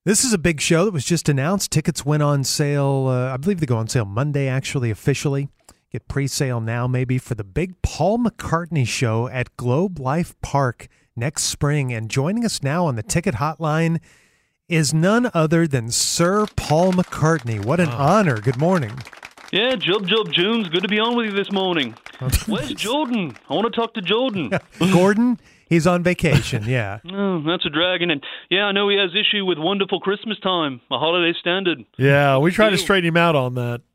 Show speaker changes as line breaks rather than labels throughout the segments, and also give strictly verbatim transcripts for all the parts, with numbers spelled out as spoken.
This is a big show that was just announced. Tickets went on sale, uh, I believe they go on sale Monday, actually, officially. Get pre-sale now, maybe, for the big Paul McCartney show at Globe Life Park next spring. And joining us now on the ticket hotline is none other than Sir Paul McCartney. What an
wow.
honor. Good morning.
Yeah, Jub Jub Junes, good to be on with you this morning. Where's Jordan? I want to talk to Jordan.
Gordon? He's on vacation, yeah.
Oh, that's a dragon. And yeah, I know he has issue with Wonderful Christmas Time, a holiday standard.
Yeah, we try to straighten him out on that.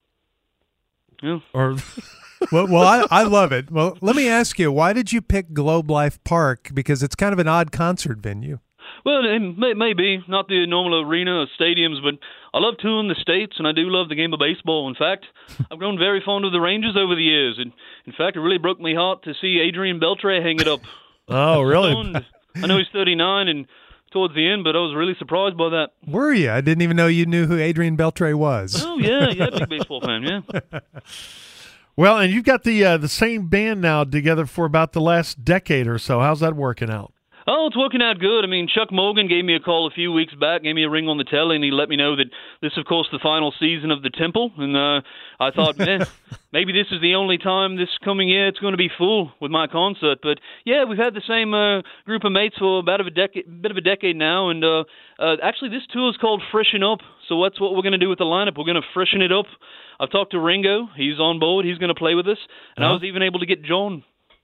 Yeah.
Or
well, well I, I love it. Well, let me ask you, why did you pick Globe Life Park? Because it's kind of an odd concert venue.
Well, it may, maybe not the normal arena or stadiums, but I love touring the States, and I do love the game of baseball. In fact, I've grown very fond of the Rangers over the years. And in fact, it really broke my heart to see Adrian Beltre hang it up.
Oh, really?
I know he's thirty-nine and towards the end, but I was really surprised by that.
Were you? I didn't even know you knew who Adrian Beltre was.
Oh, yeah, yeah, big baseball fan, yeah.
Well, and you've got the uh, the same band now together for about the last decade or so. How's that working out?
Oh, it's working out good. I mean, Chuck Morgan gave me a call a few weeks back, gave me a ring on the telly, and he let me know that this, of course, the final season of The Temple. And uh, I thought, man, maybe this is the only time this coming year it's going to be full with my concert. But yeah, we've had the same uh, group of mates for about a decade, bit of a decade now. And uh, uh, actually, this tour is called Freshen Up. So that's what we're going to do with the lineup. We're going to freshen it up. I've talked to Ringo. He's on board. He's going to play with us. And
uh-huh.
I was even able to get John.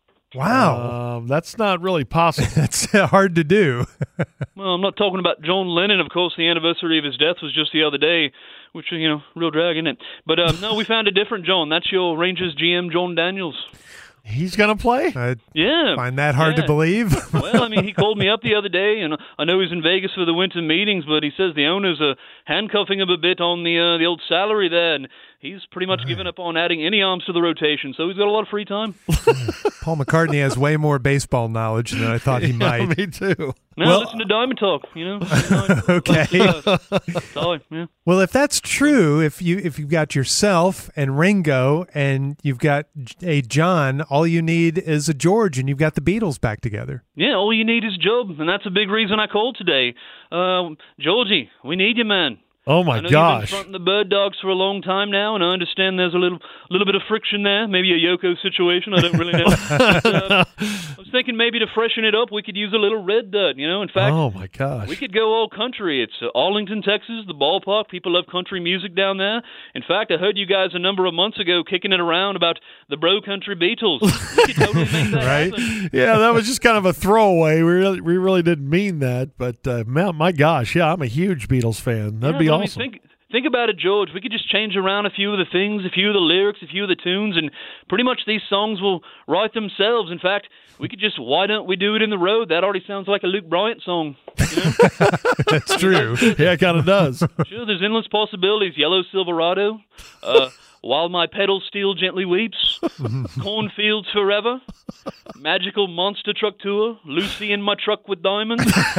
Wow.
Um, that's not really possible.
That's hard to do.
Well, I'm not talking about John Lennon. Of course, the anniversary of his death was just the other day, which, you know, real drag, isn't it? But um, no, we found a different John. That's your Rangers G M, John Daniels.
He's going to play?
I
yeah.
find that hard
yeah.
to believe.
Well, I mean, he called me up the other day, and I know he's in Vegas for the winter meetings, but he says the owners are handcuffing him a bit on the uh, the old salary there, and he's pretty much given up on adding any arms to the rotation, so he's got a lot of free time.
Paul McCartney has way more baseball knowledge than I thought he
yeah,
might.
Me too.
No,
well,
listen to Diamond Talk, you know.
Okay.
Uh, sorry, yeah.
Well, if that's true, if you if you've got yourself and Ringo and you've got a John, all you need is a George, and you've got the Beatles back together.
Yeah, all you need is Job, and that's a big reason I called today. Uh, Georgie, we need you, man.
Oh, my
I know
gosh.
You've been fronting the Bird Dogs for a long time now, and I understand there's a little little bit of friction there, maybe a Yoko situation, I don't really know. but, uh, I was thinking maybe to freshen it up, we could use a little Red Dirt, you know. In fact,
oh my gosh.
we could go all country. It's uh, Arlington, Texas, the ballpark. People love country music down there. In fact, I heard you guys a number of months ago kicking it around about the Bro Country Beatles. We could totally make that
Right?
happen.
Yeah, that was just kind of a throwaway. We really, we really didn't mean that, but uh, man, my gosh, yeah, I'm a huge Beatles fan. That'd
Yeah,
be
I mean,
awesome.
Think, Think about it, George. We could just change around a few of the things, a few of the lyrics, a few of the tunes, and pretty much these songs will write themselves. In fact, we could just, why don't we do it in the road? That already sounds like a Luke Bryant song. You know?
That's true.
Yeah, it kind of does.
Sure, there's endless possibilities. Yellow Silverado, uh, While My Pedal Steel Gently Weeps, Cornfields Forever, Magical Monster Truck Tour, Lucy in My Truck with Diamonds,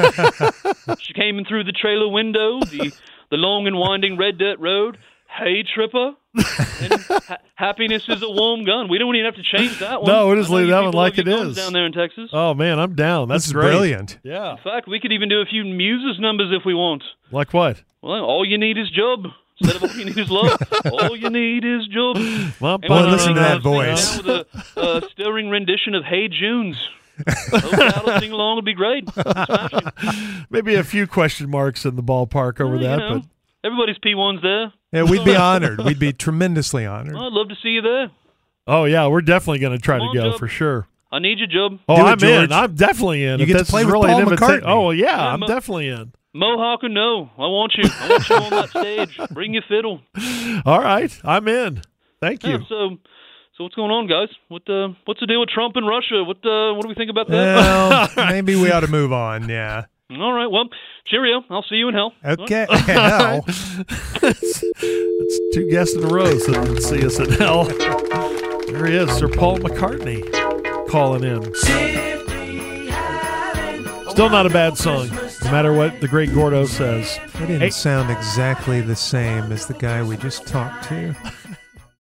She Came in Through the Trailer Window, the The Long and Winding Red Dirt Road, Hey Tripper, and ha- Happiness is a Warm Gun. We don't even have to change that one.
No, we just
I know
leave
you
that one
people
like
love
it
your guns
is.
down there in Texas.
Oh, man, I'm down. That's
This is
great.
brilliant.
Yeah.
In fact, we could even do a few Muses numbers if we want.
Like what?
Well, all you need is Job. Instead of all you need is love, all you need is Job.
Well,
Hey,
boy,
why
listen
don't
to
I
that
sing
voice.
down with a uh, stirring rendition of Hey Junes. Hope that'll sing along would be great. Smashing.
maybe a few question marks in the ballpark over
Well, you
that,
know,
but
everybody's P one's there.
Yeah, we'd be honored. We'd be tremendously honored.
Well, I'd love to see you there.
oh, yeah, we're definitely going to try
Come
to
on,
go
Job.
for sure.
I need you, Job.
Oh,
Do it,
I'm
George.
in. I'm definitely in.
You
If
get to
this
play
is
with
really
Paul
an invita-
McCartney.
Oh, yeah,
Yeah,
I'm
Mo-
definitely in.
Mohawk or no, I want you. I want you on that stage. Bring your fiddle.
All right, I'm in. Thank you.
Yeah, so, so what's going on, guys? What uh, what's the deal with Trump and Russia? What uh, what do we think about that?
Well, maybe we ought to move on, yeah.
All right, well, cheerio. I'll see you in hell.
Okay. Hell.
It's, it's two guests in a row that didn't see us in hell. There he is, Sir Paul McCartney, calling in. Still not a bad song, no matter what the great Gordo says.
It didn't
Hey.
sound exactly the same as the guy we just talked to.